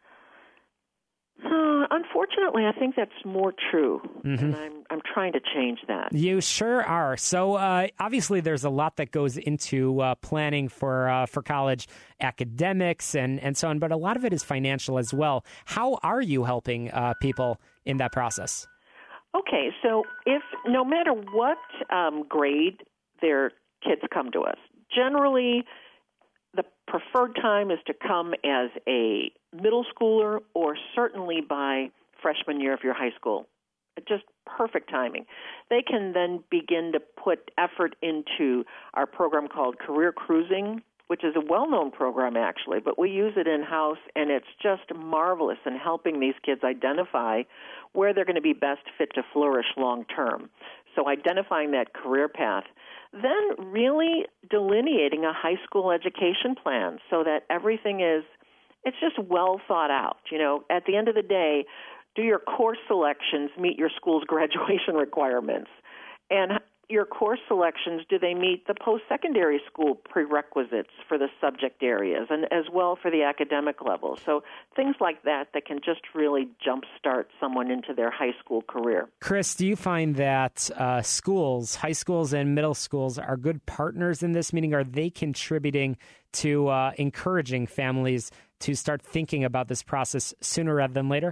Uh, unfortunately, I think that's more true, mm-hmm. and I'm I'm trying to change that. You sure are. So uh, obviously, there's a lot that goes into uh, planning for uh, for college academics and, and so on, but a lot of it is financial as well. How are you helping uh, people in that process? Okay, so if no matter what um, grade their kids come to us, generally the preferred time is to come as a middle schooler or certainly by freshman year of your high school. Just perfect timing. They can then begin to put effort into our program called Career Cruising, which is a well-known program actually, but we use it in-house, and it's just marvelous in helping these kids identify where they're going to be best fit to flourish long-term. So identifying that career path. Then really delineating a high school education plan so that everything is, it's just well thought out. You know, at the end of the day, do your course selections meet your school's graduation requirements? And your course selections, do they meet the post-secondary school prerequisites for the subject areas and as well for the academic level? So things like that that can just really jumpstart someone into their high school career. Chris, do you find that uh, schools, high schools and middle schools, are good partners in this? Meaning, are they contributing to uh, encouraging families to start thinking about this process sooner rather than later?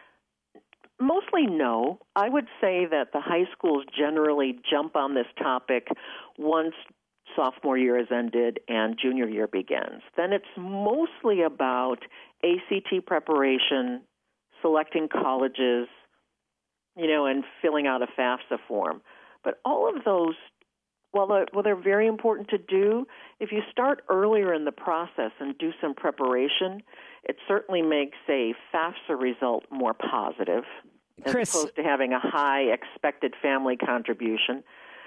Mostly no. I would say that the high schools generally jump on this topic once sophomore year has ended and junior year begins. Then it's mostly about A C T preparation, selecting colleges, you know, and filling out a FAFSA form. But all of those, while they're, while they're very important to do, if you start earlier in the process and do some preparation, it certainly makes a FAFSA result more positive, as Chris, opposed to having a high expected family contribution.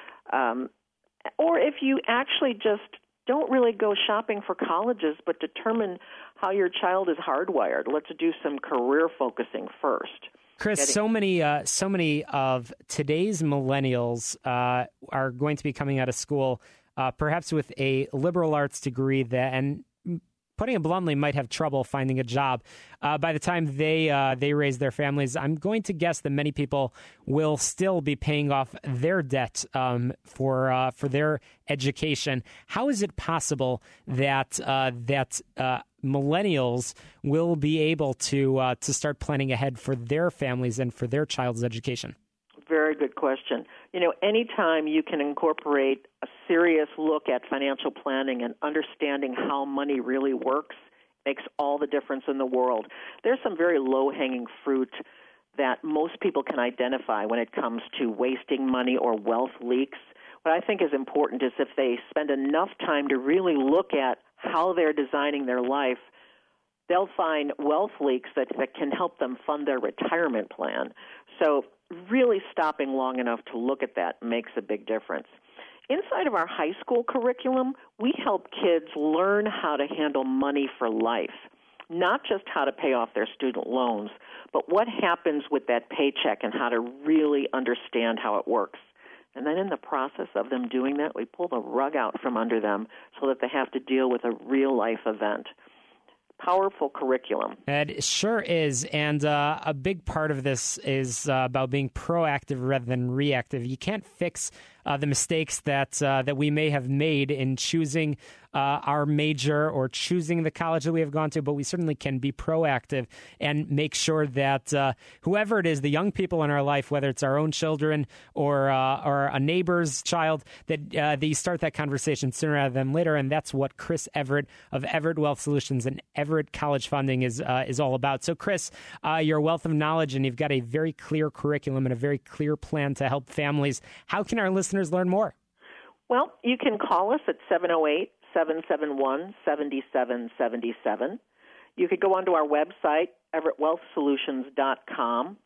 Um, or if you actually just don't really go shopping for colleges, but determine how your child is hardwired. Let's do some career focusing first. Chris, Getting- so many, uh, so many of today's millennials uh, are going to be coming out of school, uh, perhaps with a liberal arts degree that, and putting it bluntly, might have trouble finding a job uh, by the time they uh, they raise their families. I'm going to guess that many people will still be paying off their debt um, for uh, for their education. How is it possible that uh, that uh, millennials will be able to uh, to start planning ahead for their families and for their child's education? Very good question. You know, anytime you can incorporate a serious look at financial planning and understanding how money really works makes all the difference in the world. There's some very low-hanging fruit that most people can identify when it comes to wasting money or wealth leaks. What I think is important is if they spend enough time to really look at how they're designing their life, they'll find wealth leaks that, that can help them fund their retirement plan. So really stopping long enough to look at that makes a big difference. Inside of our high school curriculum, we help kids learn how to handle money for life, not just how to pay off their student loans, but what happens with that paycheck and how to really understand how it works. And then in the process of them doing that, we pull the rug out from under them so that they have to deal with a real-life event. Powerful curriculum. It sure is. And uh, a big part of this is uh, about being proactive rather than reactive. You can't fix uh, the mistakes that uh, that we may have made in choosing uh, our major or choosing the college that we have gone to, but we certainly can be proactive and make sure that uh, whoever it is, the young people in our life, whether it's our own children or uh, or a neighbor's child, that uh, they start that conversation sooner rather than later. And that's what Chris Everett of Everett Wealth Solutions and Everett College Funding is uh, is all about. So, Chris, uh, you're a wealth of knowledge, and you've got a very clear curriculum and a very clear plan to help families. How can our listeners learn more? Well, you can call us at seven oh eight, seven seven one, seven seven seven seven. You could go onto our website, everett wealth solutions dot com,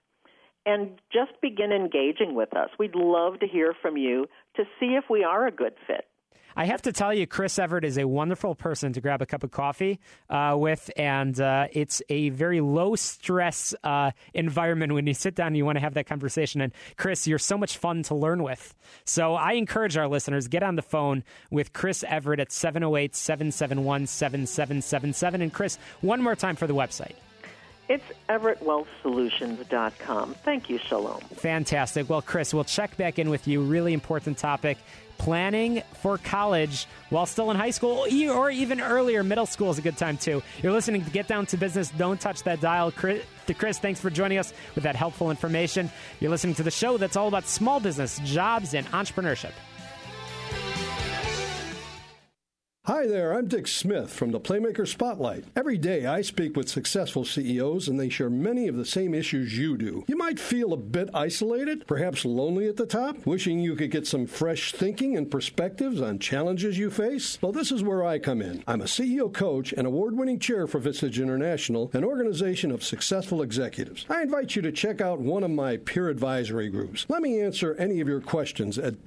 and just begin engaging with us. We'd love to hear from you to see if we are a good fit. I have to tell you, Chris Everett is a wonderful person to grab a cup of coffee uh, with, and uh, it's a very low-stress uh, environment when you sit down and you want to have that conversation. And, Chris, you're so much fun to learn with. So I encourage our listeners, get on the phone with Chris Everett at seven oh eight, seven seven one, seven seven seven seven. And, Chris, one more time for the website. It's everett wealth solutions dot com. Thank you, Shalom. Fantastic. Well, Chris, we'll check back in with you. Really important topic. Planning for college while still in high school or even earlier. Middle school is a good time, too. You're listening to Get Down to Business. Don't touch that dial. Chris, Chris, thanks for joining us with that helpful information. You're listening to the show that's all about small business, jobs, and entrepreneurship. Hi there, I'm Dick Smith from the Playmaker Spotlight. Every day I speak with successful C E Os and they share many of the same issues you do. You might feel a bit isolated, perhaps lonely at the top, wishing you could get some fresh thinking and perspectives on challenges you face. Well, this is where I come in. I'm a C E O coach and award-winning chair for Vistage International, an organization of successful executives. I invite you to check out one of my peer advisory groups. Let me answer any of your questions at dick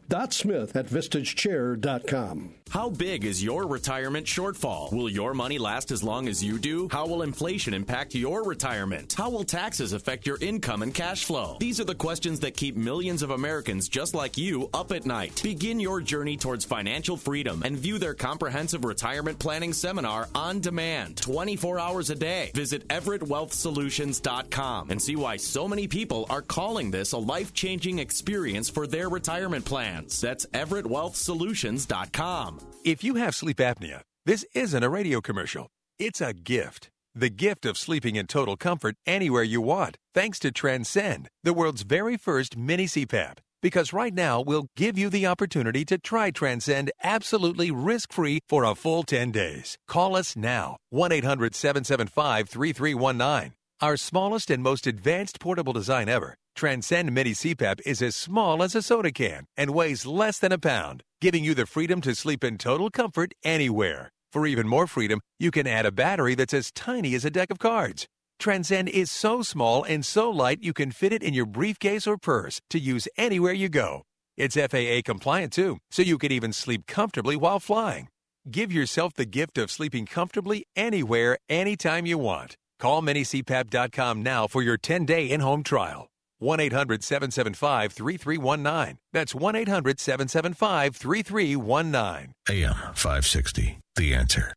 Smith at vistage chair dot com. How big is your retirement shortfall? Will your money last as long as you do? How will inflation impact your retirement? How will taxes affect your income and cash flow? These are the questions that keep millions of Americans just like you up at night. Begin your journey towards financial freedom and view their comprehensive retirement planning seminar on demand, twenty-four hours a day. Visit Everett Wealth Solutions dot com and see why so many people are calling this a life-changing experience for their retirement plans. That's Everett Wealth Solutions dot com. If you have sleep apnea, this isn't a radio commercial. It's a gift. The gift of sleeping in total comfort anywhere you want, thanks to Transcend, the world's very first mini C PAP. Because right now, we'll give you the opportunity to try Transcend absolutely risk-free for a full ten days. Call us now, one eight hundred seven seven five three three one nine. Our smallest and most advanced portable design ever, Transcend Mini C PAP is as small as a soda can and weighs less than a pound, giving you the freedom to sleep in total comfort anywhere. For even more freedom, you can add a battery that's as tiny as a deck of cards. Transcend is so small and so light you can fit it in your briefcase or purse to use anywhere you go. It's F A A compliant too, so you can even sleep comfortably while flying. Give yourself the gift of sleeping comfortably anywhere, anytime you want. Call mini C PAP dot com now for your ten-day in-home trial. one eight hundred seven seven five three three one nine. That's one eight hundred seven seven five three three one nine. A M five sixty, The Answer.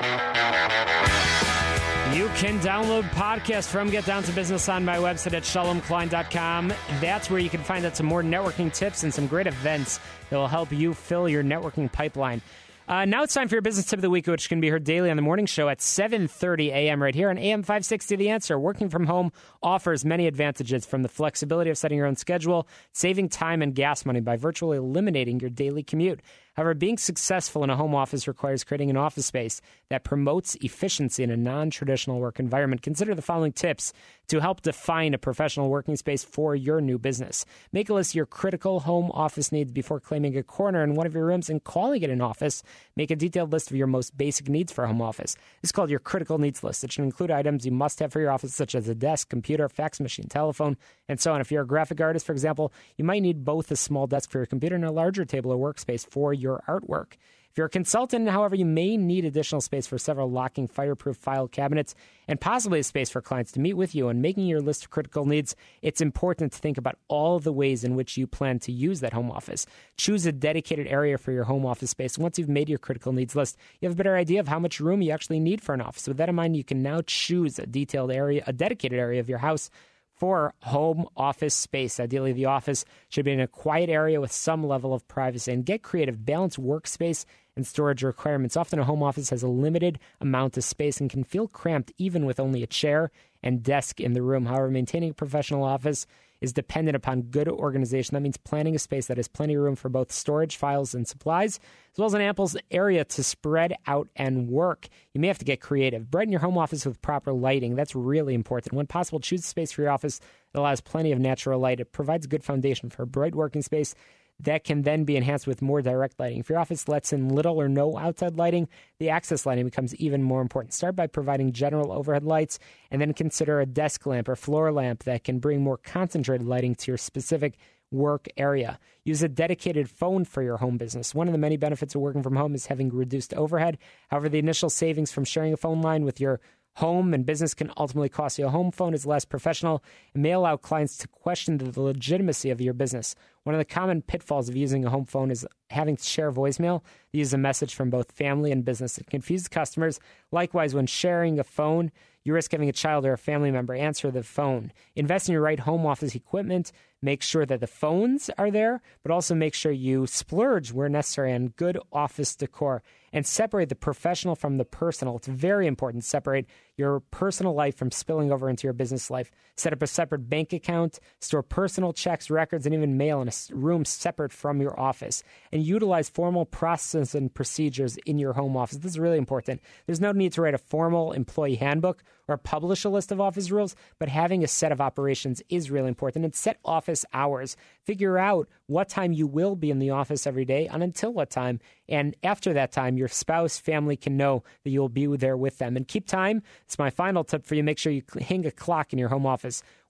You can download podcasts from Get Down to Business on my website at shalom klein dot com. That's where you can find out some more networking tips and some great events that will help you fill your networking pipeline. Uh, now it's time for your Business Tip of the Week, which can be heard daily on the morning show at seven thirty a.m. right here on A M five sixty The Answer. Working from home offers many advantages, from the flexibility of setting your own schedule, saving time and gas money by virtually eliminating your daily commute. However, being successful in a home office requires creating an office space that promotes efficiency in a non-traditional work environment. Consider the following tips to help define a professional working space for your new business. Make a list of your critical home office needs before claiming a corner in one of your rooms and calling it an office. Make a detailed list of your most basic needs for a home office. This is called your critical needs list. It should include items you must have for your office, such as a desk, computer, fax machine, telephone, and so on. If you're a graphic artist, for example, you might need both a small desk for your computer and a larger table or workspace for your artwork. If you're a consultant, however, you may need additional space for several locking fireproof file cabinets and possibly a space for clients to meet with you. And making your list of critical needs, it's important to think about all the ways in which you plan to use that home office. Choose a dedicated area for your home office space. Once you've made your critical needs list, you have a better idea of how much room you actually need for an office. With that in mind, you can now choose a detailed area, a dedicated area of your house for home office space. Ideally, the office should be in a quiet area with some level of privacy. And get creative. Balance workspace and storage requirements. Often a home office has a limited amount of space and can feel cramped even with only a chair and desk in the room. However, maintaining a professional office is dependent upon good organization. That means planning a space that has plenty of room for both storage, files, and supplies, as well as an ample area to spread out and work. You may have to get creative. Brighten your home office with proper lighting. That's really important. When possible, choose a space for your office that allows plenty of natural light. It provides a good foundation for a bright working space that can then be enhanced with more direct lighting. If your office lets in little or no outside lighting, the access lighting becomes even more important. Start by providing general overhead lights, and then consider a desk lamp or floor lamp that can bring more concentrated lighting to your specific work area. Use a dedicated phone for your home business. One of the many benefits of working from home is having reduced overhead. However, the initial savings from sharing a phone line with your home and business can ultimately cost you. A home phone is less professional and may allow clients to question the legitimacy of your business. One of the common pitfalls of using a home phone is having to share voicemail. Use a message from both family and business. It confuses customers. Likewise, when sharing a phone, you risk having a child or a family member answer the phone. Invest in your right home office equipment. Make sure that the phones are there, but also make sure you splurge where necessary on good office decor and separate the professional from the personal. It's very important to separate your personal life from spilling over into your business life. Set up a separate bank account, store personal checks, records, and even mail in a room separate from your office, and utilize formal processes and procedures in your home office. This is really important. There's no need to write a formal employee handbook or publish a list of office rules, but having a set of operations is really important. And set office hours. Figure out what time you will be in the office every day and until what time. And after that time, your spouse, family can know that you'll be there with them. And keep time. It's my final tip for you. Make sure you hang a clock in your home office.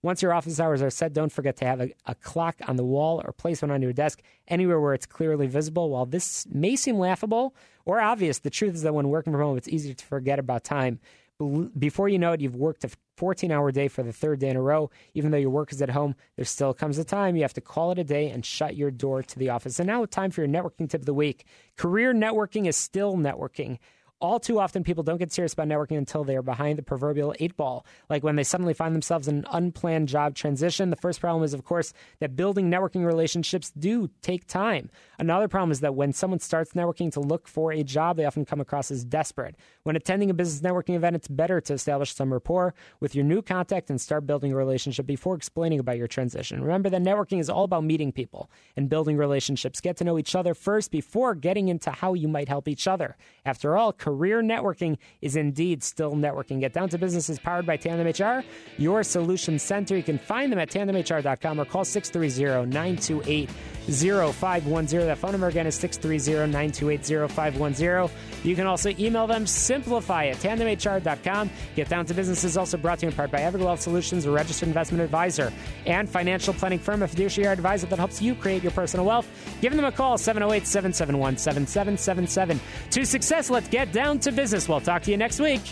Once your office hours are set, don't forget to have a, a clock on the wall or place one on your desk anywhere where it's clearly visible. While this may seem laughable or obvious, the truth is that when working from home, it's easy to forget about time. Before you know it, you've worked a fourteen-hour day for the third day in a row. Even though your work is at home, there still comes a time you have to call it a day and shut your door to the office. And now, time for your networking tip of the week. Career networking is still networking. All too often, people don't get serious about networking until they are behind the proverbial eight ball, like when they suddenly find themselves in an unplanned job transition. The first problem is, of course, that building networking relationships do take time. Another problem is that when someone starts networking to look for a job, they often come across as desperate. When attending a business networking event, it's better to establish some rapport with your new contact and start building a relationship before explaining about your transition. Remember that networking is all about meeting people and building relationships. Get to know each other first before getting into how you might help each other. After all, career networking is indeed still networking. Get Down to Business is powered by Tandem H R, your solution center. You can find them at tandem h r dot com or call six three zero, nine two eight, zero five one zero. That phone number again is six three zero, nine two eight, zero five one zero. You can also email them, simplify at tandem h r dot com. Get Down to Business is also brought to you in part by Everwealth Solutions, a registered investment advisor and financial planning firm, a fiduciary advisor that helps you create your personal wealth. Give them a call, seven oh eight, seven seven one, seven seven seven seven. To success, let's get down to business. We'll talk to you next week.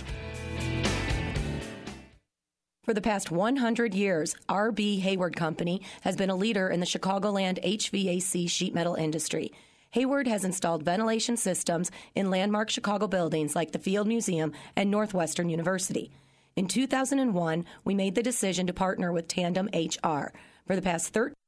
For the past one hundred years, R B. Hayward Company has been a leader in the Chicagoland H V A C sheet metal industry. Hayward has installed ventilation systems in landmark Chicago buildings like the Field Museum and Northwestern University. In two thousand one, we made the decision to partner with Tandem H R. For the past thirteen